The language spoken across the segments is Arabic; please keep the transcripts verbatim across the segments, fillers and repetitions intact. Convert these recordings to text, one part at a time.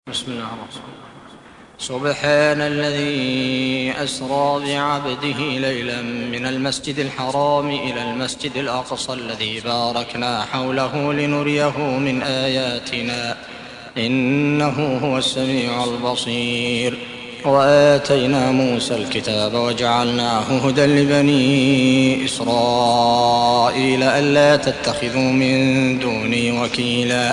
بسم الله الرحمن الرحيم. سبحان الذي أسرى بعبده ليلا من المسجد الحرام إلى المسجد الأقصى الذي باركنا حوله لنريه من آياتنا إنه هو السميع البصير. وآتينا موسى الكتاب وجعلناه هدى لبني إسرائيل ألا تتخذوا من دوني وكيلا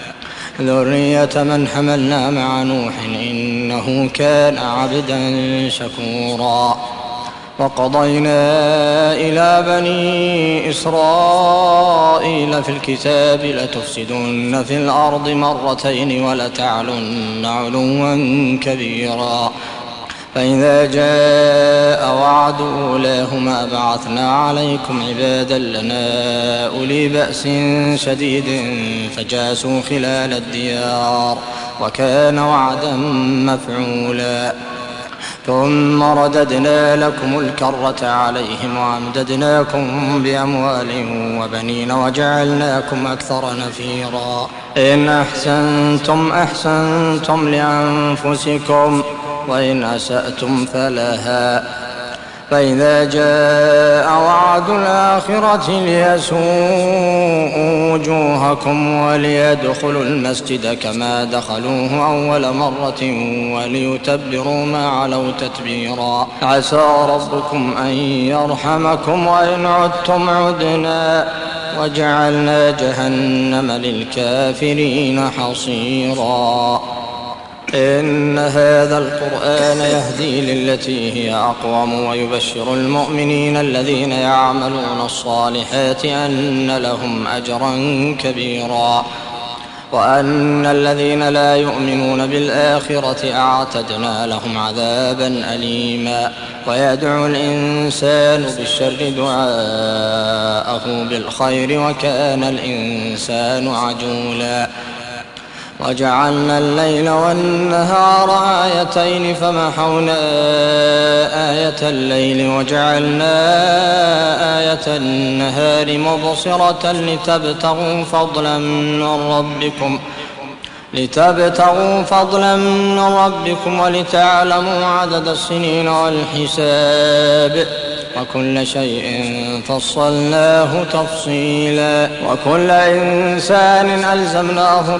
ذرية من حملنا مع نوح إنه كان عبدا شكورا. وقضينا إلى بني إسرائيل في الكتاب لتفسدن في الأرض مرتين ولتعلن علوا كبيرا. فإذا جاء وعد أولاهما بعثنا عليكم عبادا لنا أولي بأس شديد فجاسوا خلال الديار وكان وعدا مفعولا. ثم رددنا لكم الكرة عليهم وأمددناكم بأموال وبنين وجعلناكم أكثر نفيرا. إن أحسنتم أحسنتم لأنفسكم وإن أسأتم فلها. فإذا جاء وعد الآخرة ليسوءوا وجوهكم وليدخلوا المسجد كما دخلوه أول مرة وليتبروا ما علوا تتبيرا. عسى ربكم أن يرحمكم وإن عدتم عدنا وجعلنا جهنم للكافرين حصيرا. إن هذا القرآن يهدي للتي هي أقوم ويبشر المؤمنين الذين يعملون الصالحات أن لهم أجرا كبيرا وأن الذين لا يؤمنون بالآخرة أعتدنا لهم عذابا أليما. ويدعو الإنسان بالشر دعاءه بالخير وكان الإنسان عجولا. وجعلنا الليل والنهار آيتين فمحونا آية الليل وجعلنا آية النهار مبصرة لتبتغوا فضلا من ربكم لتبتغوا فضلا من ربكم ولتعلموا عدد السنين والحساب وكل شيء فصلناه تفصيلا. وكل إنسان ألزمناه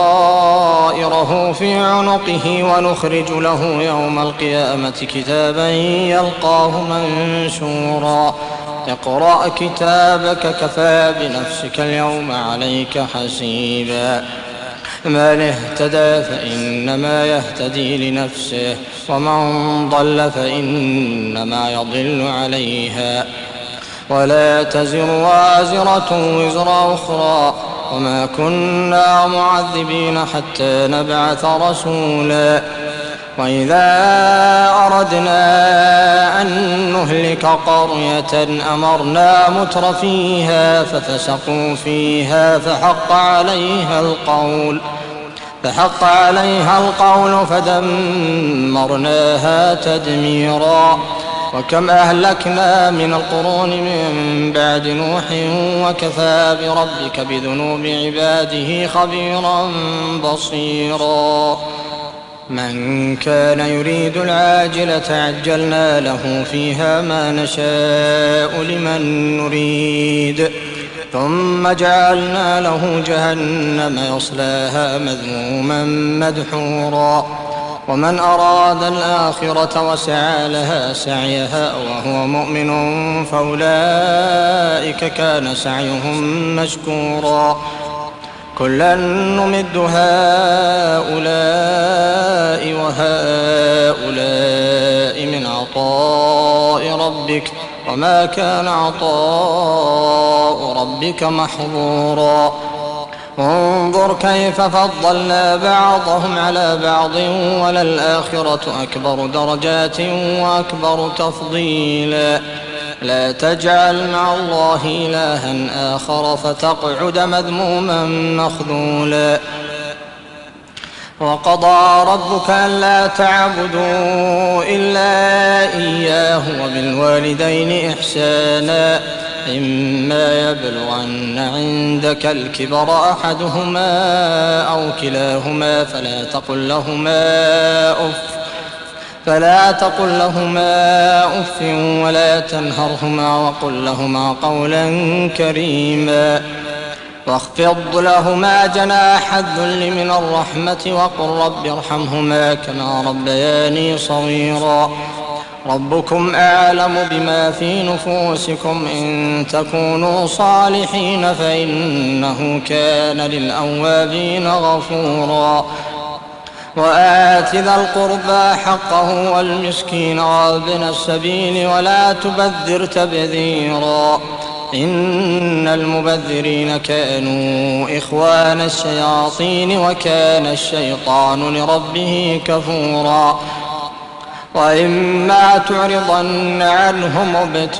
طائره في عنقه ونخرج له يوم القيامة كتابا يلقاه منشورا. اقرأ كتابك كفى بنفسك اليوم عليك حسيبا. من اهتدى فإنما يهتدي لنفسه ومن ضل فإنما يضل عليها ولا تزر وازرة وزر أخرى وما كنا معذبين حتى نبعث رسولا. وإذا أردنا أن نهلك قرية أمرنا متر فيها ففسقوا فيها فحق عليها القول فحق عليها القول فدمرناها تدميرا. وكم أهلكنا من القرون من بعد نوح وكفى بربك بذنوب عباده خبيرا بصيرا. من كان يريد العاجلة عجلنا له فيها ما نشاء لمن نريد ثم جعلنا له جهنم يصلاها مذموما مدحورا. ومن أراد الآخرة وسعى لها سعيها وهو مؤمن فأولئك كان سعيهم مشكورا. كلا نمد هؤلاء وهؤلاء من عطاء ربك وما كان عطاء ربك محظورا. انظر كيف فضلنا بعضهم على بعض وللآخرة أكبر درجات وأكبر تفضيلا. لا تجعل مع الله إلها آخر فتقعد مذموما مخذولا. وقضى ربك ألا تعبدوا إلا إياه وبالوالدين إحسانا إما يبلغن عندك الكبر أحدهما أو كلاهما فلا تقل لهما أف فلا تقل لهما أف ولا تنهرهما وقل لهما قولا كريما واخفض لهما جناح الذل من الرحمة وقل رب ارحمهما كما ربياني صغيرا ربكم أعلم بما في نفوسكم إن تكونوا صالحين فإنه كان للأوابين غفورا وآت ذا القربى حقه والمسكين وابن السبيل ولا تبذر تبذيرا إن المبذرين كانوا إخوان الشياطين وكان الشيطان لربه كفورا وإما تعرضن عنهم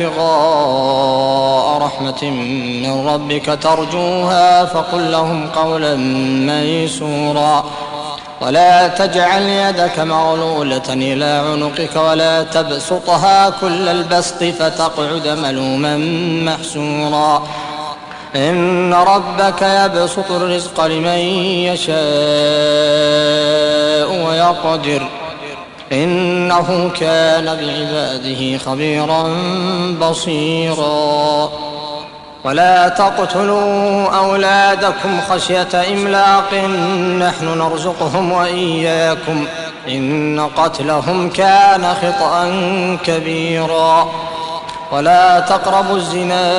ابتغاء رحمة من ربك ترجوها فقل لهم قولا ميسورا ولا تجعل يدك مغلولة إلى عنقك ولا تبسطها كل البسط فتقعد ملوما محسورا إن ربك يبسط الرزق لمن يشاء ويقدر إنه كان بعباده خبيرا بصيرا ولا تقتلوا أولادكم خشية إملاق نحن نرزقهم وإياكم إن قتلهم كان خطأ كبيرا ولا تقربوا الزنا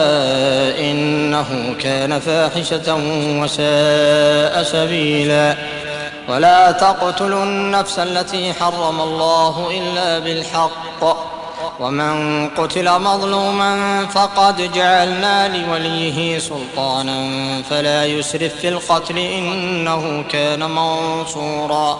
إنه كان فاحشة وساء سبيلا ولا تقتلوا النفس التي حرم الله إلا بالحق ومن قتل مظلوما فقد جعلنا لوليه سلطانا فلا يسرف في القتل إنه كان منصورا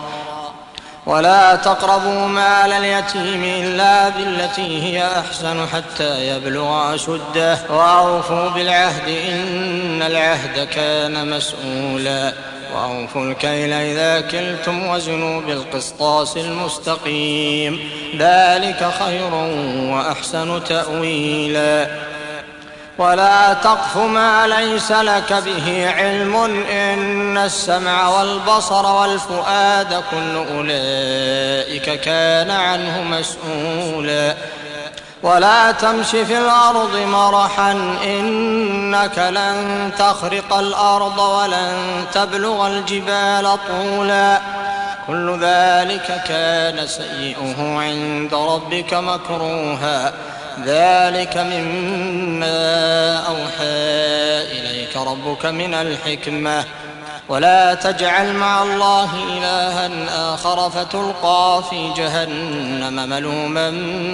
ولا تقربوا مال اليتيم إلا بالتي هي أحسن حتى يبلغ أشده وأوفوا بالعهد إن العهد كان مسؤولا وأوفوا الكيل إذا كلتم وزنوا بالقسطاس المستقيم ذلك خير وأحسن تأويلا ولا تقف ما ليس لك به علم إن السمع والبصر والفؤاد كل أولئك كان عنه مسؤولا ولا تمش في الأرض مرحا إنك لن تخرق الأرض ولن تبلغ الجبال طولا كل ذلك كان سيئه عند ربك مكروها ذلك مما أوحى إليك ربك من الحكمة ولا تجعل مع الله إلها آخر فتلقى في جهنم ملوما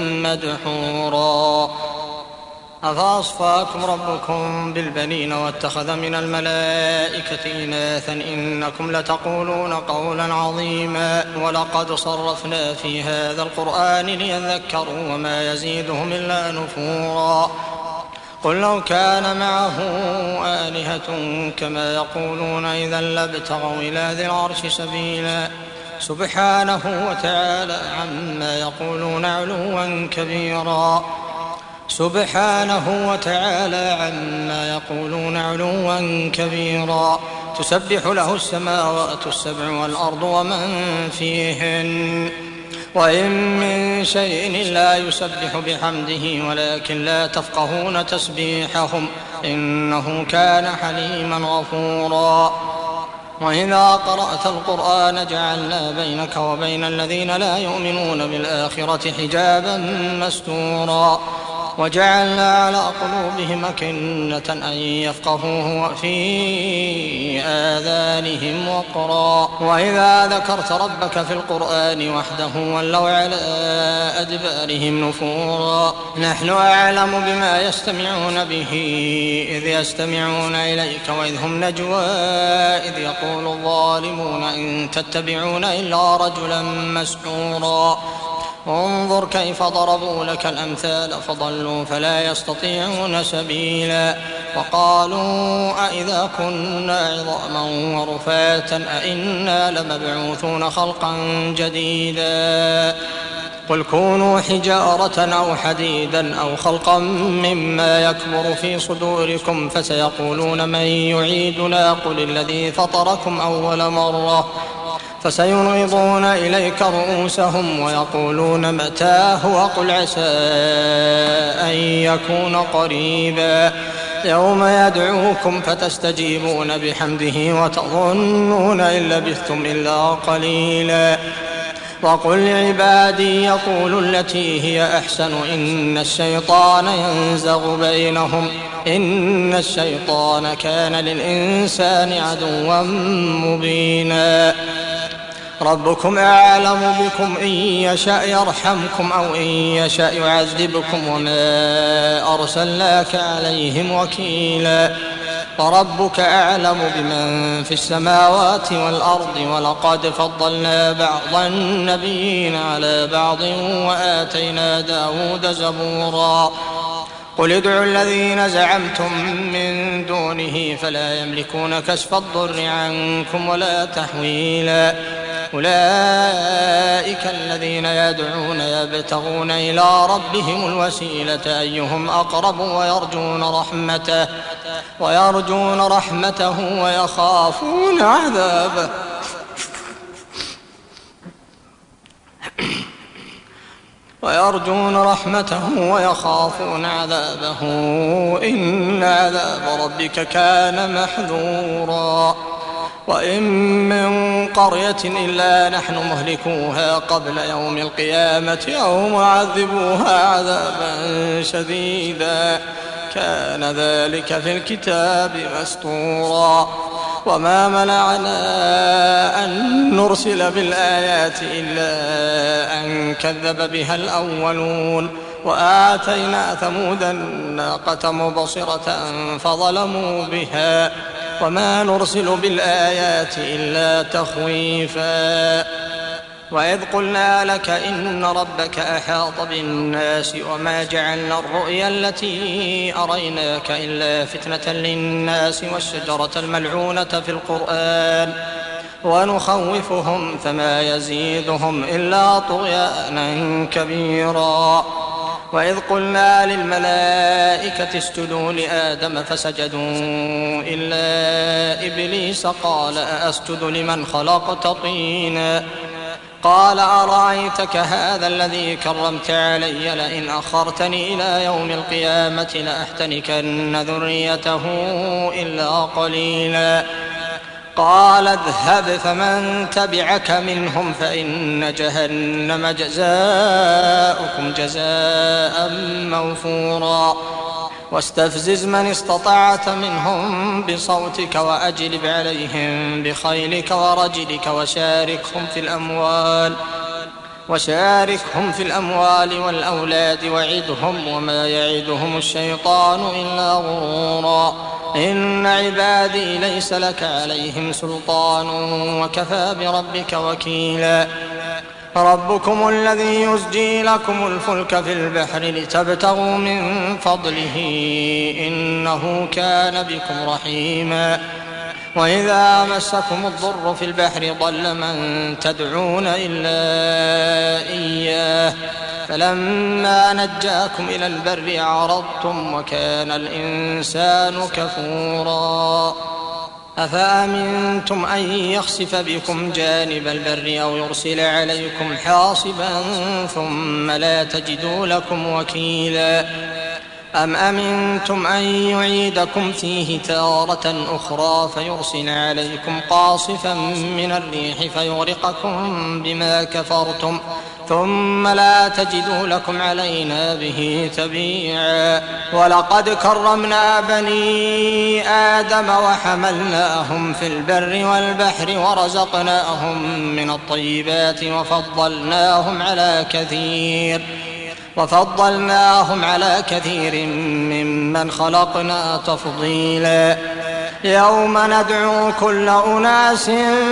مدحورا أفأصفاكم ربكم بالبنين واتخذ من الملائكة إناثا إنكم لتقولون قولا عظيما ولقد صرفنا في هذا القرآن ليذكروا وما يزيدهم إلا نفورا قل لو كان معه آلهة كما يقولون إذا لابتغوا إلى ذي العرش سبيلا سبحانه وتعالى عما يقولون علوا كبيرا سبحانه وتعالى عما يقولون علوا كبيرا تسبح له السماوات السبع والأرض ومن فيهن وإن من شيء لا يسبح بحمده ولكن لا تفقهون تسبيحهم إنه كان حليما غفورا وإذا قرأت القرآن جعلنا بينك وبين الذين لا يؤمنون بالآخرة حجابا مستورا وجعلنا على قلوبهم أكنة أن يفقهوه وفي آذانهم وقرا وإذا ذكرت ربك في القرآن وحده ولوا على أدبارهم نفورا نحن أعلم بما يستمعون به إذ يستمعون إليك وإذ هم نجوى إذ يقول الظالمون إن تتبعون إلا رجلا مسحورا انظر كيف ضربوا لك الأمثال فضلوا فلا يستطيعون سبيلا وقالوا أئذا كنا عظاما ورفاتا أئنا لمبعوثون خلقا جديدا قل كونوا حجارة أو حديدا أو خلقا مما يكبر في صدوركم فسيقولون من يعيدنا قل الذي فطركم أول مرة فسينغضون إليك رؤوسهم ويقولون متى هو قل عسى أن يكون قريبا يوم يدعوكم فتستجيبون بحمده وتظنون إن لبثتم إلا قليلا وقل لعبادي يقولوا التي هي أحسن إن الشيطان ينزغ بينهم إن الشيطان كان للإنسان عدوا مبينا ربكم أعلم بكم إن يشاء يرحمكم أو إن يشاء يعذبكم وما أرسلناك عليهم وكيلا وربك أعلم بمن في السماوات والأرض ولقد فضلنا بعض النبيين على بعض وآتينا داود زبورا قل ادعوا الذين زعمتم من دونه فلا يملكون كشف الضر عنكم ولا تحويلا أولئك الذين يدعون يبتغون إلى ربهم الوسيلة أيهم أقرب ويرجون رحمته ويرجون رحمته ويخافون عذابه ويرجون رحمته ويخافون عذابه إن عذاب ربك كان محذورا وإن من قرية إلا نحن مهلكوها قبل يوم القيامة أو معذبوها عذابا شديدا كان ذلك في الكتاب مسطورا وما منعنا أن نرسل بالآيات إلا أن كذب بها الأولون وآتينا ثمود الناقة مبصرة فظلموا بها وما نرسل بالآيات إلا تخويفا وإذ قلنا لك إن ربك أحاط بالناس وما جعلنا الرؤيا التي أريناك إلا فتنة للناس والشجرة الملعونة في القرآن ونخوفهم فما يزيدهم إلا طغيانا كبيرا وإذ قلنا للملائكة اسجدوا لآدم فسجدوا إلا إبليس قال أأسجد لمن خلقت طينا قال أرأيتك هذا الذي كرمت علي لئن أخرتني إلى يوم القيامة لأحتنكن ذريته إلا قليلا قال اذهب فمن تبعك منهم فإن جهنم جزاؤكم جزاء موفورا واستفزز من استطعت منهم بصوتك وأجلب عليهم بخيلك ورجلك وشاركهم في الأموال وشاركهم في الأموال والأولاد وعدهم وما يعدهم الشيطان إلا غرورا إن عبادي ليس لك عليهم سلطان وكفى بربك وكيلا ربكم الذي يزجي لكم الفلك في البحر لتبتغوا من فضله إنه كان بكم رحيما وإذا مسكم الضر في البحر ضل من تدعون إلا إياه فلما نجاكم إلى البر أعرضتم وكان الإنسان كفورا أفأمنتم أن يخسف بكم جانب البر أو يرسل عليكم حاصبا ثم لا تجدوا لكم وكيلا أم أمنتم أن يعيدكم فيه تارة أخرى فيرسل عليكم قاصفا من الريح فيغرقكم بما كفرتم ثم لا تجدوا لكم علينا به تبيعا ولقد كرمنا بني آدم وحملناهم في البر والبحر ورزقناهم من الطيبات وفضلناهم على كثير وفضلناهم على كثير ممن خلقنا تفضيلا يوم ندعو كل أناس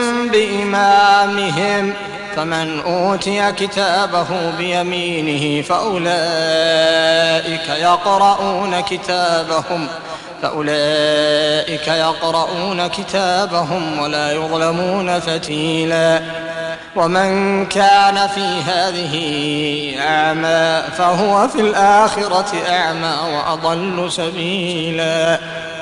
بإمامهم فمن أوتي كتابه بيمينه فأولئك يقرؤون كتابهم فأولئك يقرؤون كتابهم ولا يظلمون فتيلا ومن كان في هذه أعمى فهو في الآخرة أعمى وأضل سبيلا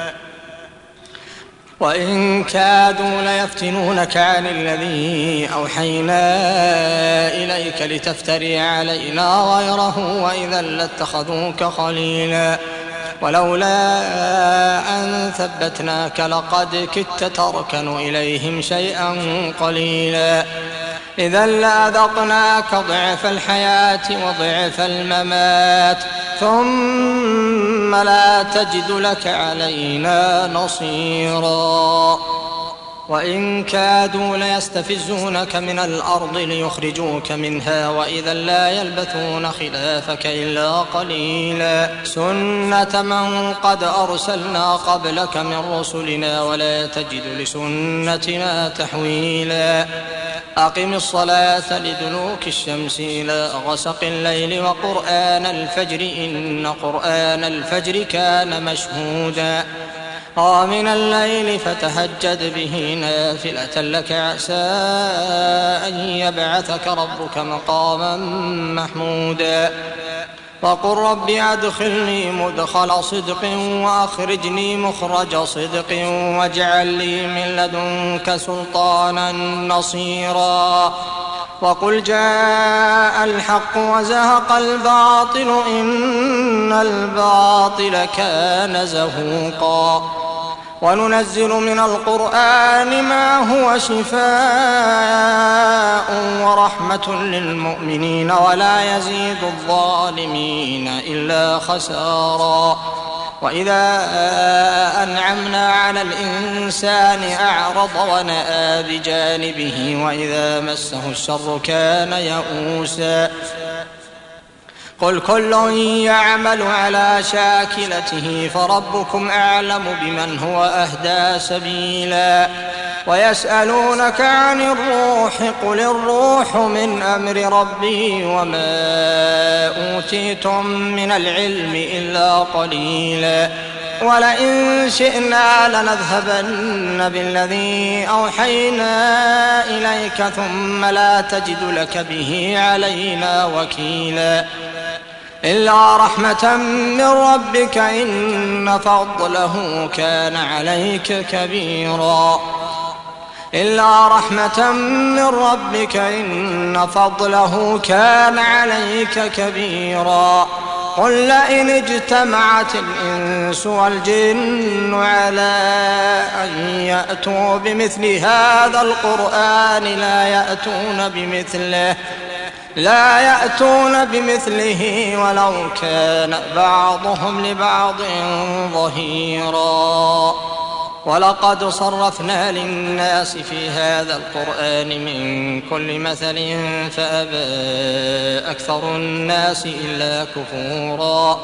وإن كادوا ليفتنونك عن الذي أوحينا إليك لتفتري علينا غيره وإذا لاتخذوك خليلا ولولا أن ثبتناك لقد كدت تركن إليهم شيئا قليلا إذا لأذقناك ضعف الحياة وضعف الممات ثم لا تجد لك علينا نصيرا وإن كادوا ليستفزونك من الأرض ليخرجوك منها وإذا لا يلبثون خلافك إلا قليلا سنة من قد أرسلنا قبلك من رسلنا ولا تجد لسنتنا تحويلا أقم الصلاة لدلوك الشمس إلى غسق الليل وقرآن الفجر إن قرآن الفجر كان مشهودا ومن الليل فتهجد به نافلة لك عسى أن يبعثك ربك مقاما محمودا وقل رب أدخلني مدخل صدق وأخرجني مخرج صدق واجعل لي من لدنك سلطانا نصيرا وقل جاء الحق وزهق الباطل إن الباطل كان زهوقا وننزل من القرآن ما هو شفاء ورحمة للمؤمنين ولا يزيد الظالمين إلا خسارا وإذا أنعمنا على الإنسان أعرض ونأى بجانبه وإذا مسه الشر كان يئوسا قل كل يعمل على شاكلته فربكم أعلم بمن هو أهدى سبيلا ويسألونك عن الروح قل الروح من أمر ربي وما أوتيتم من العلم إلا قليلا ولئن شئنا لنذهبن بالذي أوحينا إليك ثم لا تجد لك به علينا وكيلا إلا رحمة من ربك إن فضله كان عليك كبيرا إلا رحمة من ربك إن فضله كان عليك كبيرا قل لئن اجتمعت الإنس والجن على أن يأتوا بمثل هذا القرآن لا يأتون بمثله لا يأتون بمثله ولو كان بعضهم لبعض ظهيرا ولقد صرفنا للناس في هذا القرآن من كل مثل فأبى أكثر الناس إلا كفورا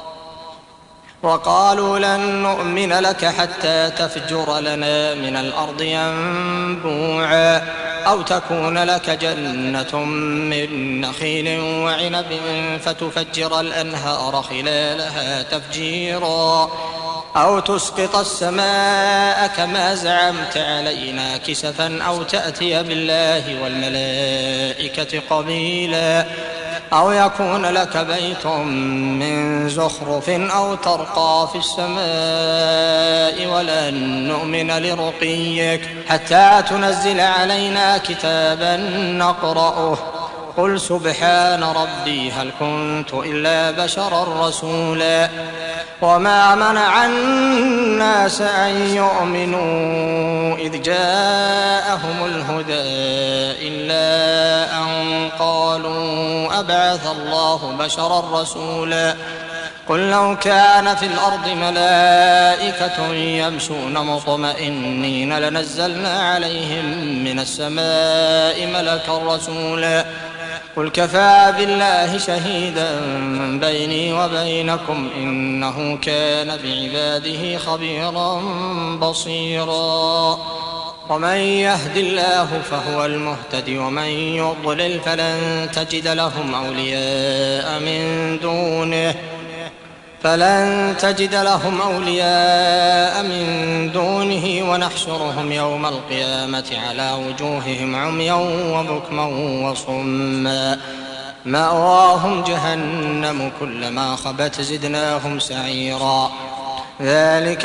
وقالوا لن نؤمن لك حتى تفجر لنا من الأرض ينبوعا أو تكون لك جنة من نخيل وعنب فتفجر الأنهار خلالها تفجيرا أو تسقط السماء كما زعمت علينا كسفا أو تأتي بالله والملائكة قبيلا أو يكون لك بيت من زخرف أو ترقى في السماء ولن نؤمن لرقيك حتى تنزل علينا كتابا نقرأه قل سبحان ربي هل كنت إلا بشرا رسولا وما منع الناس أن يؤمنوا إذ جاءهم الهدى إلا أن قالوا أبعث الله بشرا رسولا قل لو كان في الأرض ملائكة يمشون مطمئنين لنزلنا عليهم من السماء ملكا رسولا قل كفى بالله شهيدا بيني وبينكم إنه كان بعباده خبيرا بصيرا ومن يهد الله فهو المهتد ومن يضلل فلن تجد لهم أولياء من دونه فلن تجد لهم أولياء من دونه ونحشرهم يوم القيامة على وجوههم عميا وبكما وصما مأواهم جهنم كلما خبت زدناهم سعيرا ذلك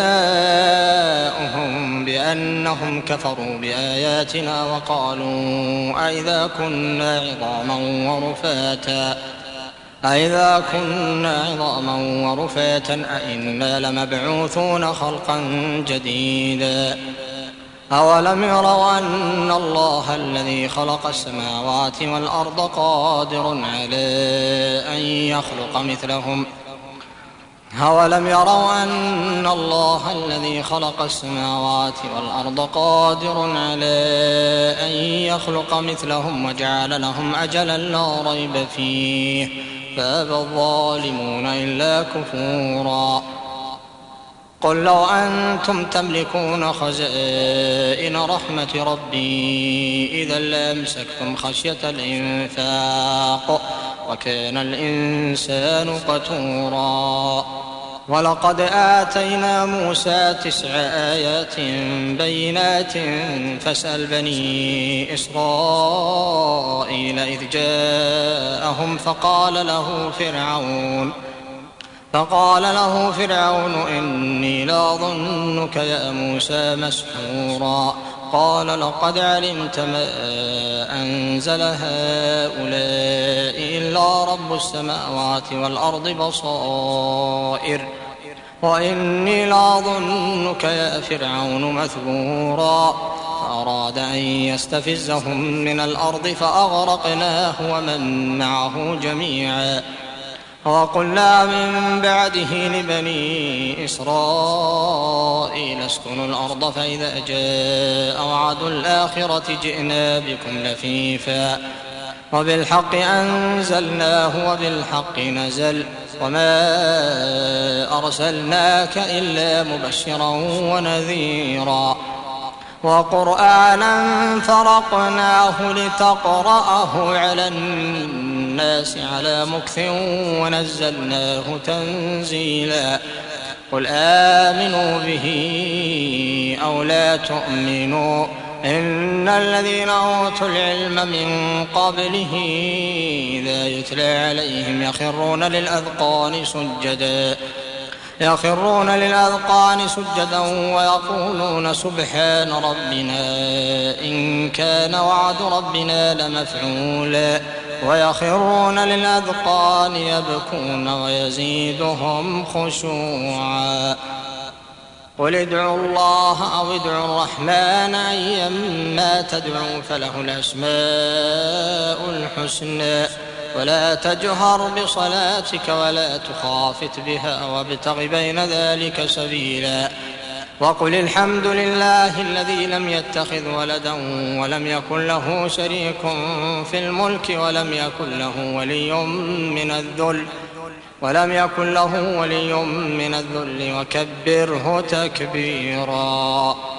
جزاؤهم بأنهم كفروا بآياتنا وقالوا أئذا كنا عظاما ورفاتا أئذا كنا عظاما ورفاتا أئنا لمبعوثون خلقا جديدا أولم يروا أن الله الذي خلق السماوات والأرض قادر على أن يخلق مثلهم أولم يروا أن الله الذي خلق السماوات والأرض قادر على أن يخلق مثلهم وجعل لهم أجلا لا ريب فيه فأبى الظالمون إلا كفورا قل لو أنتم تملكون خزائن رحمة ربي إذا لأمسكتم خشية الإنفاق وكان الإنسان قتورا ولقد آتينا موسى تسع آيات بينات فاسأل بني إسرائيل إذ جاءهم فقال له فرعون فقال له فرعون إني لأظنك يا موسى مسحورا قال لقد علمت ما أنزل هؤلاء إلا رب السماوات والأرض بصائر وإني لأظنك يا فرعون مثبورا فأراد أن يستفزهم من الأرض فأغرقناه ومن معه جميعا وقلنا من بعده لبني إسرائيل اسكنوا الأرض فإذا جاء وعد الآخرة جئنا بكم لفيفا وبالحق أنزلناه وبالحق نزل وما أرسلناك إلا مبشرا ونذيرا وقرآنا فرقناه لتقرأه على الناس على مكث ونزلناه تنزيلا قل آمنوا به أو لا تؤمنوا إن الذين أوتوا العلم من قبله إذا يتلى عليهم يخرون للأذقان سجدا يخرون للأذقان سجدا ويقولون سبحان ربنا إن كان وعد ربنا لمفعولا ويخرون للأذقان يبكون ويزيدهم خشوعا قل ادعوا الله أو ادعوا الرحمن أيما تدعوا فله الأسماء الحسنى ولا تجهر بصلاتك ولا تخافت بها وابتغ بين ذلك سبيلا وقل الحمد لله الذي لم يتخذ ولدا ولم يكن له شريك في الملك ولم يكن له ولي من الذل ولم يكن له ولي من الذل وكبره تكبيرا.